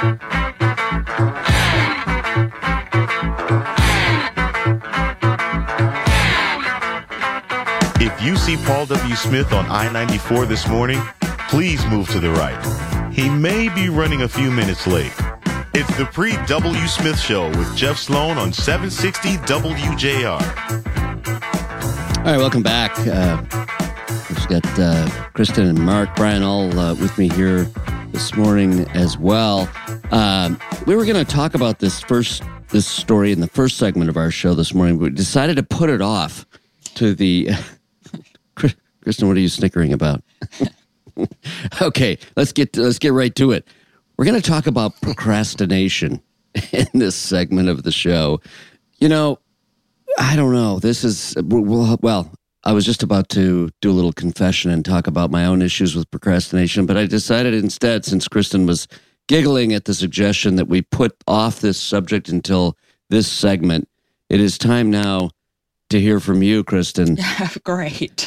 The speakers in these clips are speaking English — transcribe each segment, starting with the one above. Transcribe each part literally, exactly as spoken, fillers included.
If you see Paul W. Smith on I ninety-four this morning, please move to the right. He may be running a few minutes late. It's the Pre-W. Smith Show with Jeff Sloan on seven sixty W J R. All right, welcome back. Uh, we've got uh, Kristen and Mark, Brian, all uh, with me here this morning as well. Um, we were going to talk about this first this story in the first segment of our show this morning, but we decided to put it off to the... Kristen, what are you snickering about? Okay, let's get let's get right to it. We're going to talk about procrastination in this segment of the show. You know, I don't know. This is, well, well, I was just about to do a little confession and talk about my own issues with procrastination, but I decided instead, since Kristen was giggling at the suggestion that we put off this subject until this segment, it is time now to hear from you, Kristen. Great.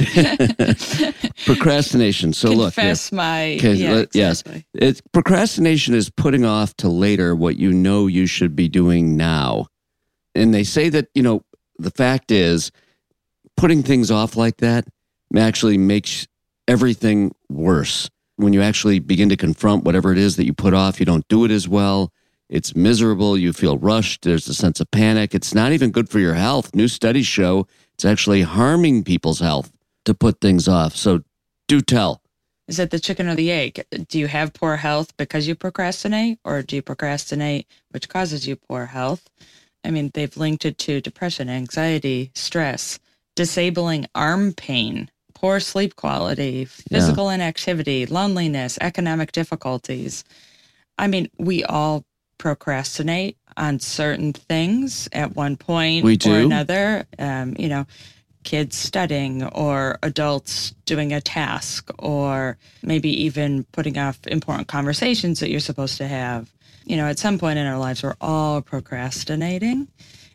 Procrastination. So look. Confess yeah. my, okay, yeah, let, exactly. Yes. It's, procrastination is putting off to later what you know you should be doing now. And they say that, you know, the fact is, putting things off like that actually makes everything worse. When you actually begin to confront whatever it is that you put off, you don't do it as well. It's miserable. You feel rushed. There's a sense of panic. It's not even good for your health. New studies show it's actually harming people's health to put things off. So do tell. Is it the chicken or the egg? Do you have poor health because you procrastinate, or do you procrastinate which causes you poor health? I mean, they've linked it to depression, anxiety, stress, disabling arm pain, poor sleep quality, physical yeah. inactivity, loneliness, economic difficulties. I mean, we all procrastinate on certain things at one point we do. or another. Um, you know, kids studying, or adults doing a task, or maybe even putting off important conversations that you're supposed to have. You know, at some point in our lives, we're all procrastinating.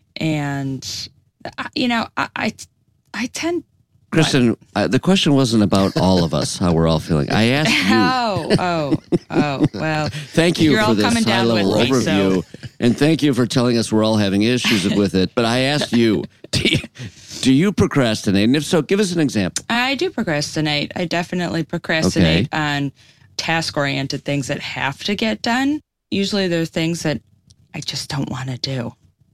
And, you know, I, I, I tend Kristen, uh, the question wasn't about all of us, how we're all feeling. I asked you. Oh, oh, oh, well. Thank you You're for all this coming down high-level with me, overview. so. And thank you for telling us we're all having issues with it. But I asked you, do you, do you procrastinate? And if so, give us an example. I do procrastinate. I definitely procrastinate Okay. on task-oriented things that have to get done. Usually they're things that I just don't want to do.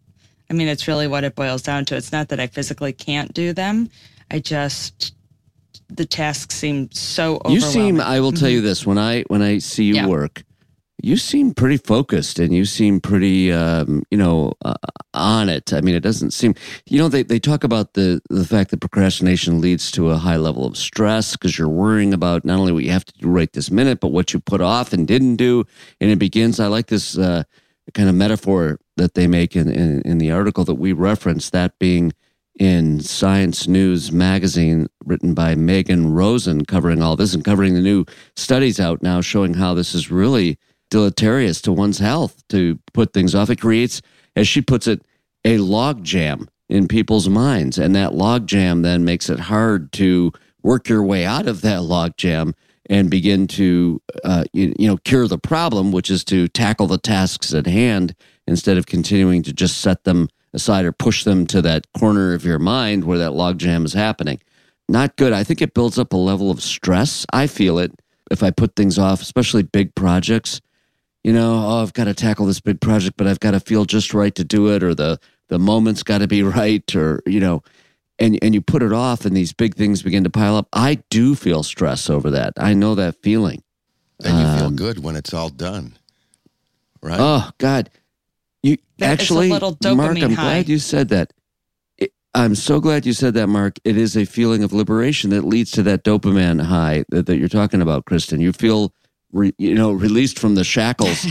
I mean, it's really what it boils down to. It's not that I physically can't do them. I just, the tasks seem so overwhelming. You seem, I will tell you this, when I when I see you Yeah. work, you seem pretty focused and you seem pretty, um, you know, uh, on it. I mean, it doesn't seem, you know, they, they talk about the, the fact that procrastination leads to a high level of stress because you're worrying about not only what you have to do right this minute, but what you put off and didn't do. And it begins, I like this uh, kind of metaphor that they make in, in, in the article that we referenced, that being in Science News magazine, written by Megan Rosen, covering all this and covering the new studies out now showing how this is really deleterious to one's health to put things off. It creates, as she puts it, a log jam in people's minds. And that log jam then makes it hard to work your way out of that log jam and begin to, uh, you, you know, cure the problem, which is to tackle the tasks at hand instead of continuing to just set them aside or push them to that corner of your mind where that logjam is happening. Not good. I think it builds up a level of stress. I feel it if I put things off, especially big projects. You know, oh, I've got to tackle this big project, but I've got to feel just right to do it, or the the moment's got to be right, or, you know, and, and you put it off and these big things begin to pile up. I do feel stress over that. I know that feeling. Then you um, feel good when it's all done, right? Oh, God. You That is a actually, little dopamine Mark, I'm high. glad you said that. It, I'm so glad you said that, Mark. It is a feeling of liberation that leads to that dopamine high that, that you're talking about, Kristen. You feel, re, you know, released from the shackles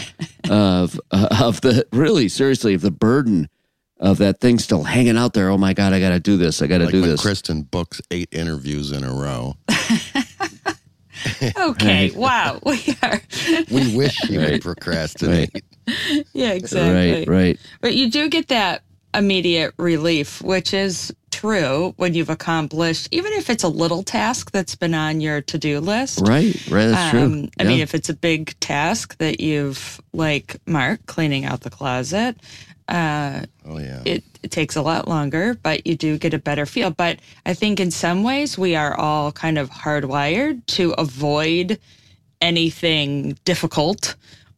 of of the really seriously of the burden of that thing still hanging out there. Oh my God, I got to do this. I got to like do when this. Kristen books eight interviews in a row. Okay, wow. We are. We wish you Right. would procrastinate. Yeah, exactly. Right, right. But you do get that immediate relief, which is true when you've accomplished, even if it's a little task that's been on your to-do list. Right, right, that's true. Um, I Yeah. mean, if it's a big task that you've, like Mark, cleaning out the closet, uh, Oh, yeah. it, it takes a lot longer, but you do get a better feel. But I think in some ways we are all kind of hardwired to avoid anything difficult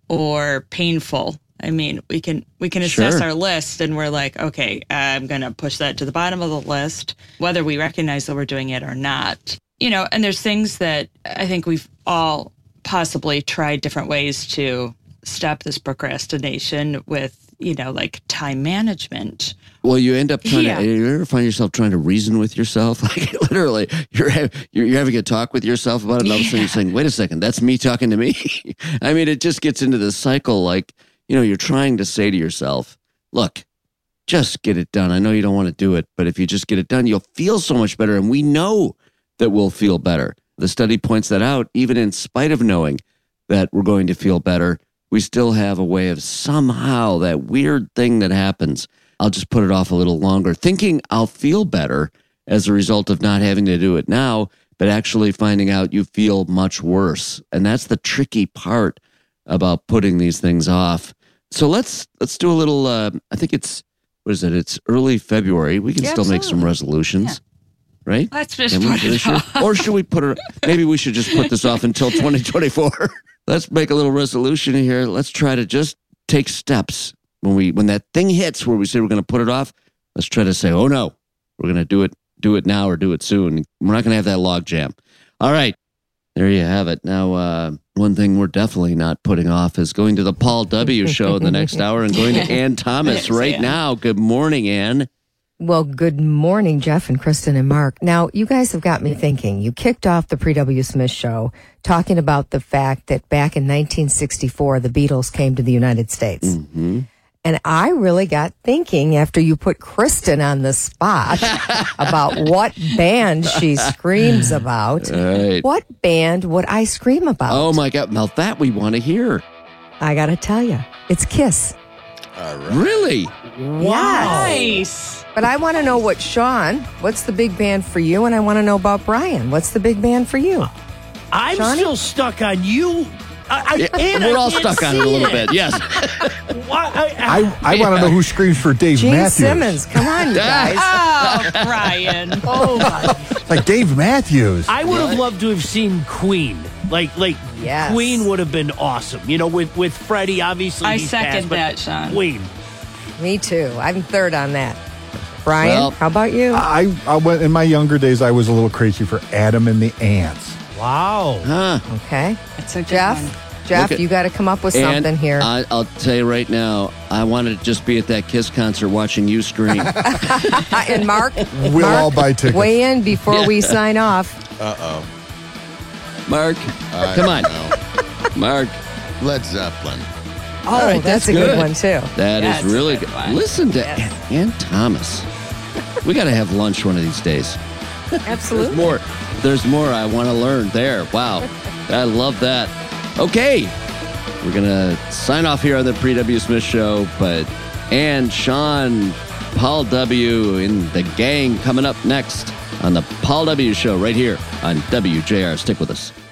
or painful. I mean, we can we can assess Sure. our list and we're like, okay, I'm going to push that to the bottom of the list, whether we recognize that we're doing it or not. You know, and there's things that I think we've all possibly tried different ways to stop this procrastination with, you know, like time management. Well, you end up trying Yeah. to. You ever find yourself trying to reason with yourself? Like literally, you're ha- you're, you're having a talk with yourself about it, and all of a sudden you're saying, "Wait a second, that's me talking to me." I mean, it just gets into this cycle. Like you know, you're trying to say to yourself, "Look, just get it done. I know you don't want to do it, but if you just get it done, you'll feel so much better." And we know that we'll feel better. The study points that out. Even in spite of knowing that we're going to feel better, we still have a way of somehow that weird thing that happens. I'll just put it off a little longer, thinking I'll feel better as a result of not having to do it now, but actually finding out you feel much worse. And that's the tricky part about putting these things off. So let's let's do a little, uh, I think it's, what is it? It's early February. We can Yeah, still make some absolutely. resolutions, right? Let's just Can we put for it this year? off. Or should we put it, maybe we should just put this off until twenty twenty-four. Let's make a little resolution here. Let's try to just take steps. When we when that thing hits where we say we're going to put it off, let's try to say, oh no, we're going to do it, do it now or do it soon. We're not going to have that log jam. All right. There you have it. Now, uh, one thing we're definitely not putting off is going to the Paul W. show in the next hour and going to Ann Thomas Yes, right Ann. now. Good morning, Ann. Well, good morning, Jeff and Kristen and Mark. Now, you guys have got me thinking. You kicked off the Pre-W. Smith show talking about the fact that back in nineteen sixty-four, the Beatles came to the United States. Mm-hmm. And I really got thinking after you put Kristen on the spot about what band she screams about. All right. What band would I scream about? Oh, my God. Now that we want to hear. I got to tell you, it's Kiss. All right. Really? Yes. Nice. But I want to know what Sean, what's the big band for you? And I want to know about Brian. What's the big band for you? I'm Johnny? still stuck on you. I, I, Yeah, and we're I all can't stuck on it a see little bit. Yes. Why- I, I, I, I want to know who screams for Dave Gene Matthews. Simmons. Come on, you guys. Oh, Brian. oh my! It's like Dave Matthews. I would have loved to have seen Queen. Like, like Yes. Queen would have been awesome. You know, with with Freddie, obviously. I he's second passed, but that, Sean. Queen. Me too. I'm third on that. Brian, Well- how about you? I, I went in my younger days. I was a little crazy for Adam and the Ants. Wow. Huh. Okay. That's a good Jeff, one. Jeff, Look at- you got to come up with And something here. I, I'll tell you right now, I wanted to just be at that Kiss concert watching you scream. Uh, and Mark, We'll Mark, all buy tickets. weigh in before Yeah. we sign off. Uh-oh. Mark, I come on. know. Mark, Led Zeppelin. Oh, right, that's, that's a good, good. one too. that Yeah, is it's a really good good. one. Listen to Yes. Ann Thomas. We got to have lunch one of these days. There's Absolutely. more. There's more I want to learn there. Wow. I love that. Okay. We're going to sign off here on the Pre-W. Smith Show, but Ann, Sean, Paul W. and the gang coming up next on the Paul W. Show right here on W J R. Stick with us.